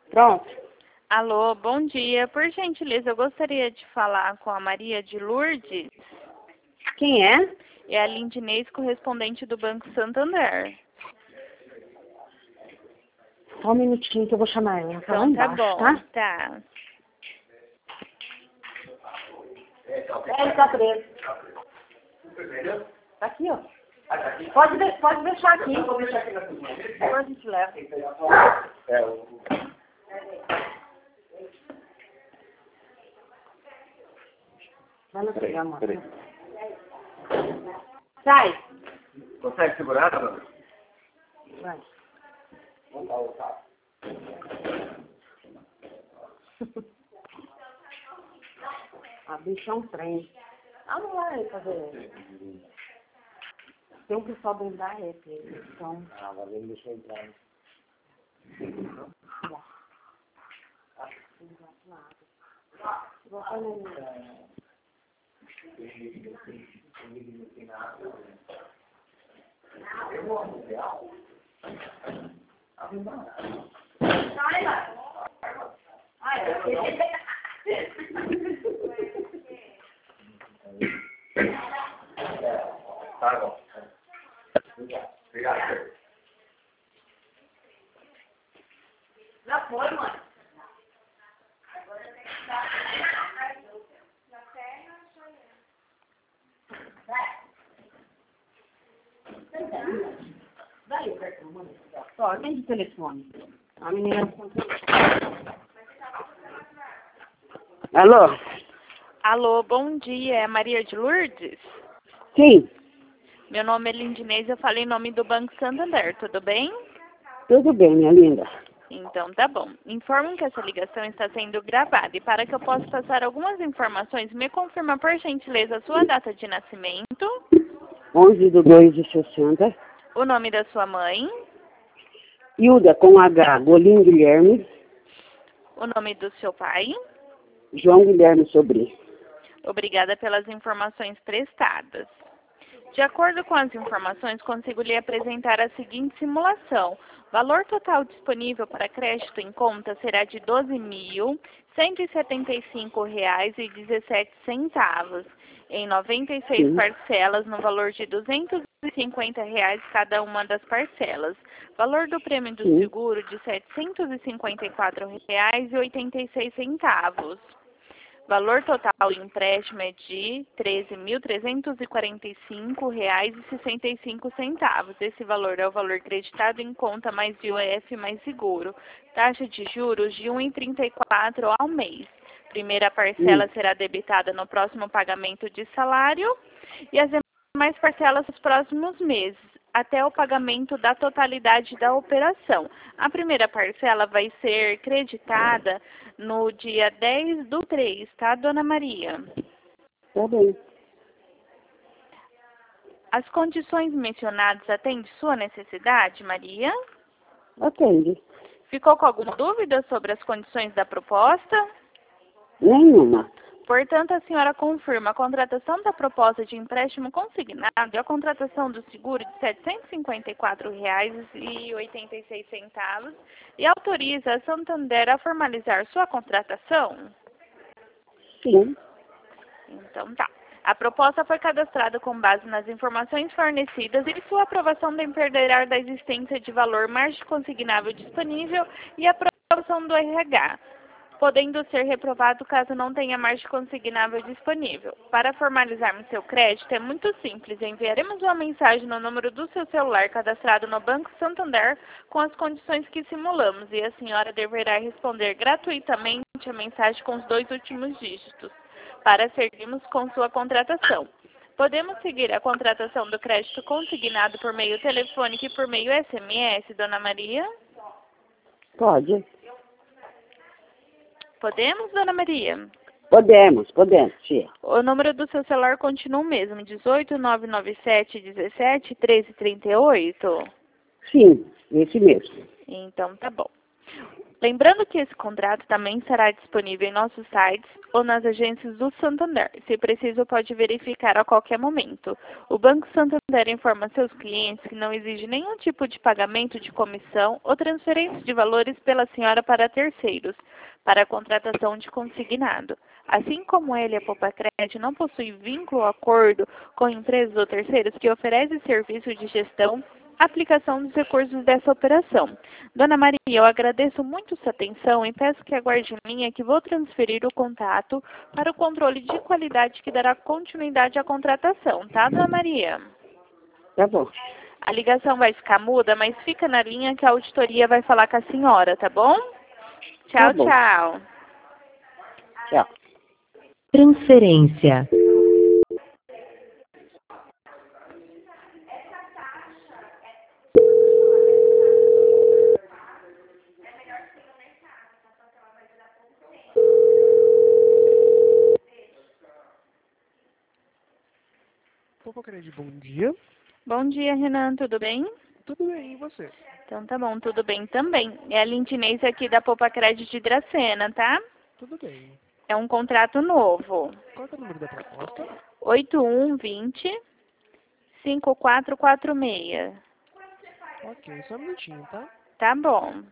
Pronto. Alô, bom dia. Por gentileza, eu gostaria de falar com a Maria de Lourdes. Quem é? É a Lindinês, correspondente do Banco Santander. Só um minutinho que eu vou chamar ela. Tá lá Então tá embaixo, bom, tá? tá. Ele tá preso. Tá aqui, ó. Pode deixar aqui. Eu vou deixar aqui na cozinha. Depois a gente leva. Vai lá pegar, mano. Sai. Consegue segurar, dona? Vai. Vamos lá, o carro. A bicha é um trem. Não vai fazer. Tem um pessoal dentro da rap. Então. Mas ele deixou entrar. Tá bom. Obrigado. Já foi, mãe. Vai, ó, tem de telefone. A menina. Alô? Alô, bom dia. É a Maria de Lourdes? Sim, Meu nome é Lindinês, eu falei em nome do Banco Santander, tudo bem? tudo bem, minha linda. Então tá bom. Informo que essa ligação está sendo gravada e para que eu possa passar algumas informações, me confirma por gentileza a sua data de nascimento, 11/2/60. o nome da sua mãe, Hilda com H, Golim Guilherme, o nome do seu pai. João Guilherme Sobrinho. Obrigada pelas informações prestadas. De acordo com as informações, consigo lhe apresentar a seguinte simulação. O valor total disponível para crédito em conta será de R$ 12.175,17, em 96 Sim. parcelas, no valor de R$ 250 cada uma das parcelas. Valor do prêmio do Sim. seguro de R$ 754,86. Valor total do empréstimo é de R$ 13.345,65. Esse valor é o valor creditado em conta mais IOF mais seguro. Taxa de juros de 1,34 ao mês. Primeira parcela será debitada no próximo pagamento de salário e as demais parcelas nos próximos meses, até o pagamento da totalidade da operação. A primeira parcela vai ser creditada no dia 10/3, tá, dona Maria? Tá bem. As condições mencionadas atendem sua necessidade, Maria? Atende. Ficou com alguma dúvida sobre as condições da proposta? Nenhuma. Portanto, a senhora confirma a contratação da proposta de empréstimo consignado e a contratação do seguro de R$ 754,86 e autoriza a Santander a formalizar sua contratação? Sim. Então tá. A proposta foi cadastrada com base nas informações fornecidas e sua aprovação dependerá da existência de valor margem consignável disponível e aprovação do RH, podendo ser reprovado caso não tenha margem consignável disponível. Para formalizarmos seu crédito é muito simples. Enviaremos uma mensagem no número do seu celular cadastrado no Banco Santander com as condições que simulamos e a senhora deverá responder gratuitamente a mensagem com os 2 últimos dígitos para seguirmos com sua contratação. Podemos seguir a contratação do crédito consignado por meio telefônico e por meio SMS, dona Maria? Pode. Podemos, dona Maria? Podemos, tia. O número do seu celular continua o mesmo, 18.997.17.13.38? Sim, esse mesmo. Então tá bom. Lembrando que esse contrato também será disponível em nossos sites ou nas agências do Santander. Se preciso, pode verificar a qualquer momento. O Banco Santander informa seus clientes que não exige nenhum tipo de pagamento de comissão ou transferência de valores pela senhora para terceiros, para a contratação de consignado. Assim como ele, a Popacred não possui vínculo ou acordo com empresas ou terceiros que oferecem serviço de gestão, aplicação dos recursos dessa operação. Dona Maria, eu agradeço muito sua atenção e peço que aguarde em linha que vou transferir o contato para o controle de qualidade que dará continuidade à contratação, tá, Dona Maria? Tá bom. A ligação vai ficar muda, mas fica na linha que a auditoria vai falar com a senhora, tá bom? Tchau, Tá bom. tchau. Tchau. Transferência. Popacred, bom dia. Bom dia, Renan, tudo bem? Tudo bem, e você? Então tá bom, tudo bem também. É a Lindinês aqui da Popacred de Dracena, tá? Tudo bem. É um contrato novo. Qual é o número da proposta? 8120-5446. Ok, só um minutinho, tá? Tá bom.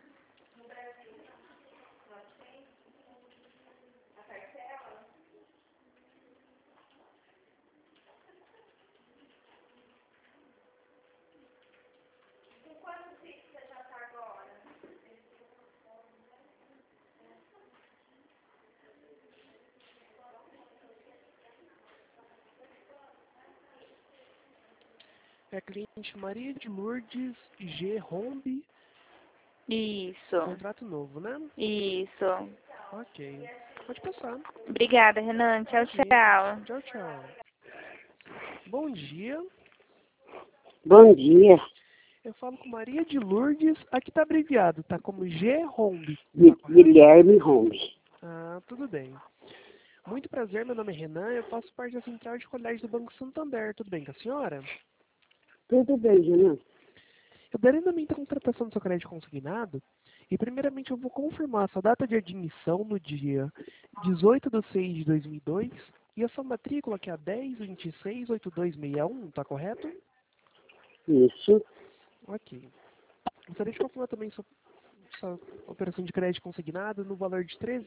É a cliente Maria de Lourdes G. Rombi, Isso. contrato novo, né? Isso. Ok. Pode passar. Obrigada, Renan. Tchau, tchau. Tchau, tchau. Bom dia. Bom dia. Eu falo com Maria de Lourdes. Aqui tá abreviado, tá como G. Rombi. Guilherme Holmes. Ah, tudo bem. Muito prazer, meu nome é Renan. Eu faço parte da Central de Qualidade do Banco Santander. Tudo bem com a senhora? Tudo bem, Renan? Eu darei andamento à contratação do seu crédito consignado e, primeiramente, eu vou confirmar a sua data de admissão no dia 18/6/2002 e a sua matrícula, que é a 10268261, tá correto? Isso. Ok. Gostaria de confirmar também sua operação de crédito consignado no valor de R$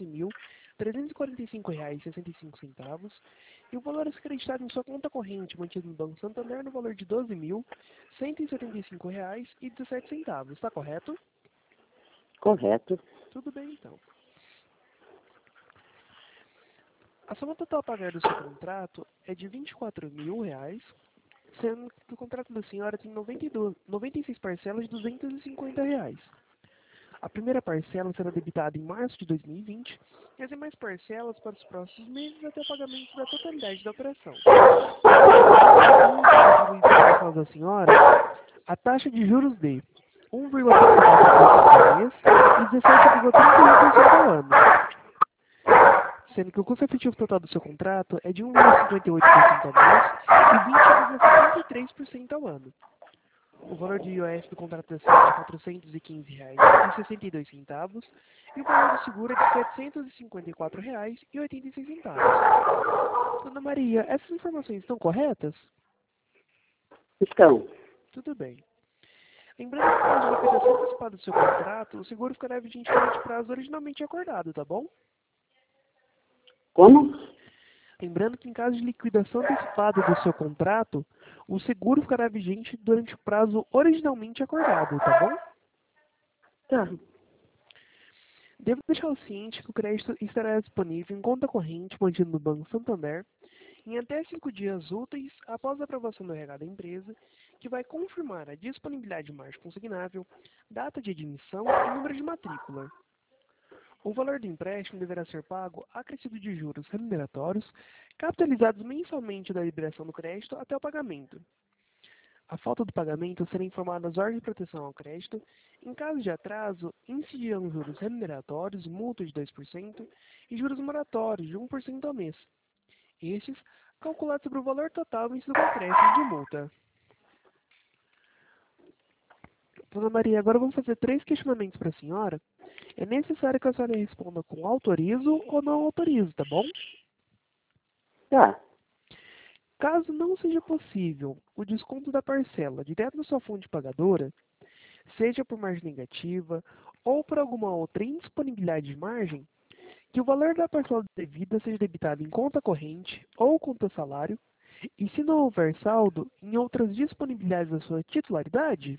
13.345,65 e o valor a ser creditado em sua conta corrente mantido no Banco Santander no valor de R$ 12.175,17. Está correto? Correto. Tudo bem, então. A soma total a pagar do seu contrato é de R$ 24.000, sendo que o contrato da senhora tem 96 parcelas de R$ 250. A primeira parcela será debitada em março de 2020 e as demais parcelas para os próximos meses até o pagamento da totalidade da operação. Para da senhora, a taxa de juros de 1,34% ao mês e 17,31% ao ano, sendo que o custo efetivo total do seu contrato é de 1,58% ao mês e 20,73% ao ano. O valor de IOF do contrato é de R$ 415,62 e o valor do seguro é de R$ 754,86. Dona Maria, essas informações estão corretas? Estão. Tudo bem. Lembrando que, em caso de liquidação antecipada do seu contrato, o seguro ficará vigente durante o prazo originalmente acordado, tá bom? Como? Lembrando que, em caso de liquidação antecipada do seu contrato, o seguro ficará vigente durante o prazo originalmente acordado, tá bom? Tá. Devo deixar o ciente que o crédito estará disponível em conta corrente mantida no Banco Santander em até 5 dias úteis após a aprovação do RH da empresa, que vai confirmar a disponibilidade de margem consignável, data de admissão e número de matrícula. O valor do empréstimo deverá ser pago acrescido de juros remuneratórios, capitalizados mensalmente da liberação do crédito até o pagamento. A falta do pagamento será informada às ordens de proteção ao crédito. Em caso de atraso, incidirão juros remuneratórios, multa de 2% e juros moratórios de 1% ao mês. Estes calculados sobre o valor total vencido com acréscimo de multa. Dona Maria, agora vamos fazer 3 questionamentos para a senhora. É necessário que a senhora responda com autorizo ou não autorizo, tá bom? Tá. Caso não seja possível o desconto da parcela direto na sua fonte pagadora, seja por margem negativa ou por alguma outra indisponibilidade de margem, que o valor da parcela devida seja debitado em conta corrente ou conta salário, e se não houver saldo, em outras disponibilidades da sua titularidade?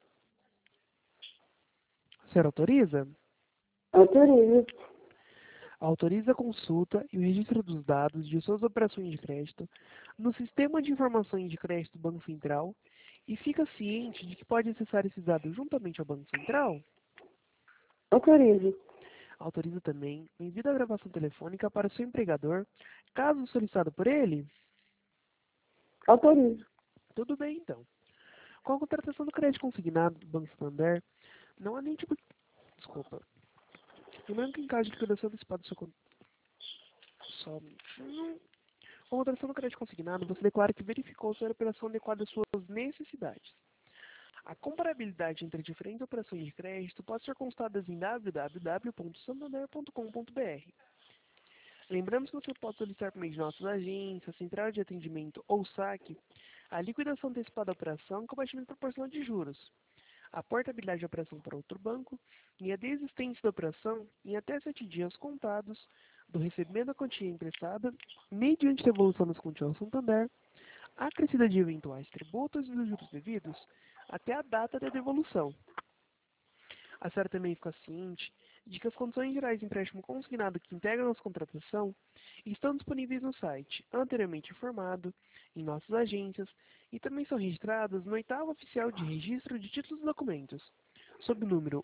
A senhora autoriza? Autorizo. Autoriza a consulta e o registro dos dados de suas operações de crédito no Sistema de Informações de Crédito do Banco Central e fica ciente de que pode acessar esses dados juntamente ao Banco Central? Autorizo. Autoriza também o envio da gravação telefônica para o seu empregador, caso solicitado por ele? Autorizo. Tudo bem, então. Com a contratação do crédito consignado do Banco Santander, não há nenhum tipo de... Desculpa. Lembrando que em caso de liquidação antecipada do seu... Só um minutinho. Com a contratação do crédito consignado, você declara que verificou se a operação adequada às suas necessidades. A comparabilidade entre diferentes operações de crédito pode ser constatada em www.santander.com.br. Lembrando que você pode solicitar por meio de nossas agências, central de atendimento ou saque, a liquidação antecipada da operação com abatimento proporcional de juros, a portabilidade da operação para outro banco e a desistência da operação em até 7 dias contados do recebimento da quantia emprestada, mediante devolução das quantias ao Santander, acrescida de eventuais tributos e dos juros devidos, até a data da devolução. A senhora também fica ciente de que as condições gerais de empréstimo consignado que integram nossa contratação estão disponíveis no site, anteriormente informado, em nossas agências, e também são registradas no 8º Oficial de Registro de Títulos e Documentos, sob o número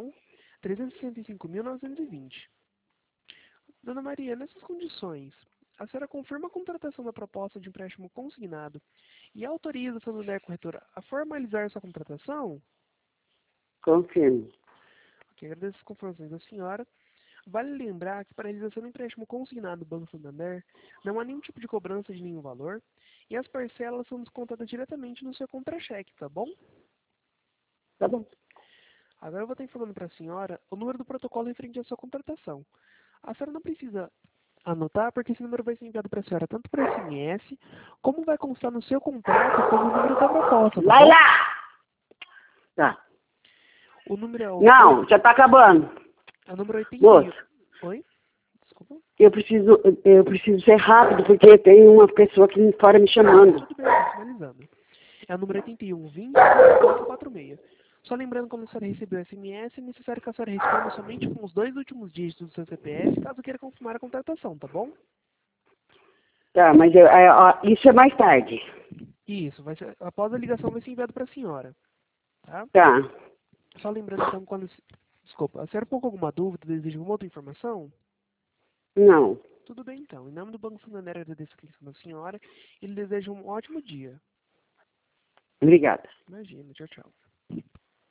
1.365.920. Dona Maria, nessas condições, a senhora confirma a contratação da proposta de empréstimo consignado e autoriza a Santander Corretora a formalizar sua contratação? Confirmo. Ok, agradeço as confirmações da senhora. Vale lembrar que para a realização do empréstimo consignado do Banco Santander, não há nenhum tipo de cobrança de nenhum valor e as parcelas são descontadas diretamente no seu contra-cheque, tá bom? Tá bom. Agora eu vou estar informando para a senhora o número do protocolo referente à sua contratação. A senhora não precisa anotar, porque esse número vai ser enviado para a senhora tanto por SMS, como vai constar no seu contrato como o número da proposta, tá Vai bom? lá! Tá. O número é o... Não, já tá acabando. É o número 81. Moço, Oi? Desculpa. eu preciso ser rápido, porque tem uma pessoa aqui fora me chamando. Tudo bem, eu tô finalizando. É o número 8120-446. Só lembrando, como a senhora recebeu SMS, é necessário que a senhora responda somente com os 2 últimos dígitos do seu CPF, caso queira confirmar a contratação, tá bom? Tá, mas isso é mais tarde. Isso, vai ser, após a ligação vai ser enviado para a senhora, tá? Tá. Só lembrando, então, quando... Desculpa, a senhora ficou com alguma dúvida, deseja alguma outra informação? Não. Tudo bem, então. Em nome do Banco Santander, agradeço a atenção da senhora e lhe desejo um ótimo dia. Obrigada. Imagina, tchau, tchau.